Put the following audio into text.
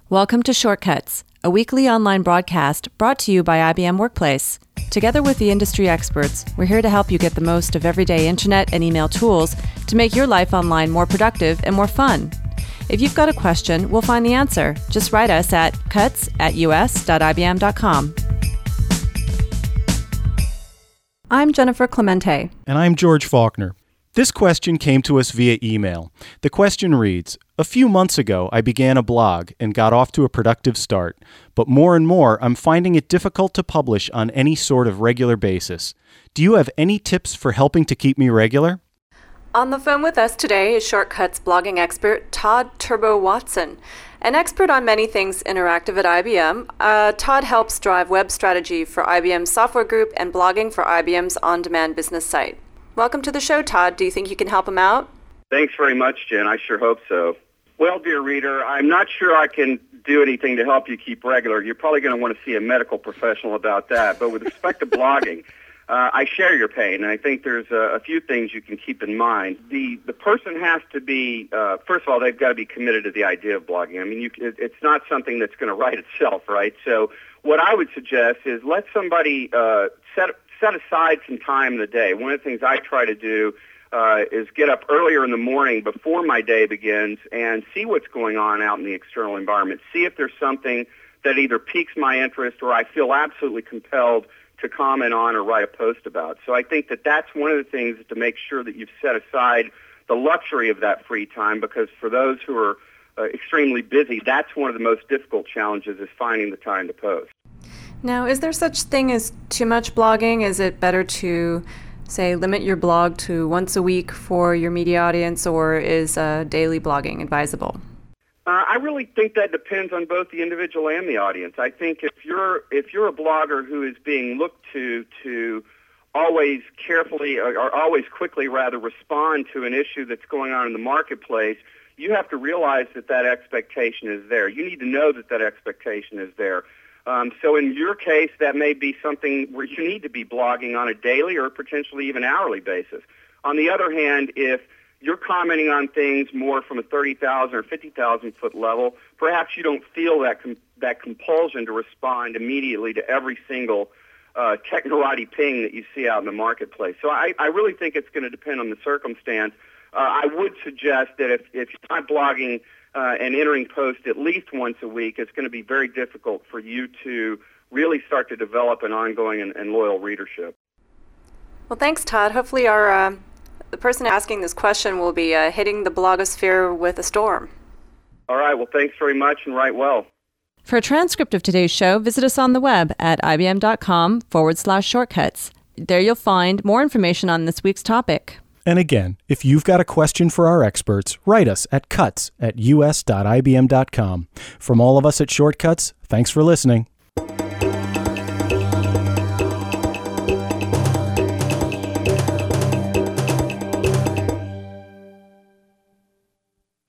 Welcome to Shortcuts, a weekly online broadcast brought to you by IBM Workplace. Together with the industry experts, we're here to help you get the most of everyday internet and email tools to make your life online more productive and more fun. If you've got a question, we'll find the answer. Just write us at cuts@us.ibm.com. I'm Jennifer Clemente. And I'm George Faulkner. This question came to us via email. The question reads, a few months ago, I began a blog and got off to a productive start, but more and more, I'm finding it difficult to publish on any sort of regular basis. Do you have any tips for helping to keep me regular? On the phone with us today is Shortcuts blogging expert Todd Turbo Watson. An expert on many things interactive at IBM, Todd helps drive web strategy for IBM's software group and blogging for IBM's on-demand business site. Welcome to the show, Todd. Do you think you can help him out? Thanks very much, Jen. I sure hope so. Well, dear reader, I'm not sure I can do anything to help you keep regular. You're probably going to want to see a medical professional about that. But with respect to blogging, I share your pain, and I think there's a few things you can keep in mind. The person has to be, first of all, they've got to be committed to the idea of blogging. I mean, it's not something that's going to write itself, right? So what I would suggest is let somebody set aside some time in the day. One of the things I try to do is get up earlier in the morning before my day begins and see what's going on out in the external environment. See if there's something that either piques my interest or I feel absolutely compelled to comment on or write a post about. So I think that that's one of the things, to make sure that you've set aside the luxury of that free time, because for those who are extremely busy, that's one of the most difficult challenges, is finding the time to post. Now, is there such thing as too much blogging? Is it better to, say, limit your blog to once a week for your media audience, or is daily blogging advisable? I really think that depends on both the individual and the audience. I think if you're a blogger who is being looked to always carefully or always quickly rather respond to an issue that's going on in the marketplace, you have to realize that expectation is there. You need to know that expectation is there. So in your case, that may be something where you need to be blogging on a daily or potentially even hourly basis. On the other hand, if you're commenting on things more from a 30,000 or 50,000 foot level, perhaps you don't feel that compulsion to respond immediately to every single technorati ping that you see out in the marketplace. So I really think it's going to depend on the circumstance. I would suggest that if you're not blogging and entering posts at least once a week, it's going to be very difficult for you to really start to develop an ongoing and loyal readership. Well, thanks, Todd. Hopefully the person asking this question will be hitting the blogosphere with a storm. All right. Well, thanks very much, and write well. For a transcript of today's show, visit us on the web at ibm.com/shortcuts. There you'll find more information on this week's topic. And again, if you've got a question for our experts, write us at cuts@us.ibm.com. From all of us at Shortcuts, thanks for listening.